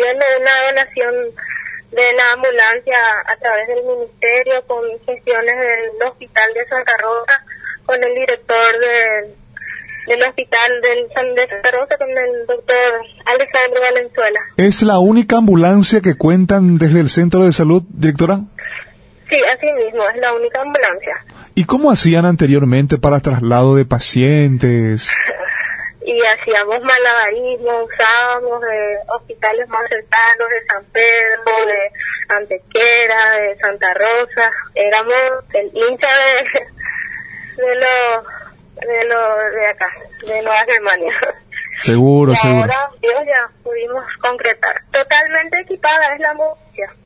teniendo una donación de la ambulancia a través del ministerio, con gestiones del Hospital de Santa Rosa, con el director del Hospital de Santa Rosa, con el doctor Alejandro Valenzuela. ¿Es la única ambulancia que cuentan desde el centro de salud, directora? Sí, así mismo, es la única ambulancia. ¿Y cómo hacían anteriormente para traslado de pacientes? Y hacíamos malabarismo, usábamos de hospitales más cercanos, de San Pedro, de Antequera, de Santa Rosa. Éramos el hincha de acá, de Nueva Germania. Seguro, y seguro. Ahora, Dios, ya pudimos concretar. Totalmente equipada es la ambulancia.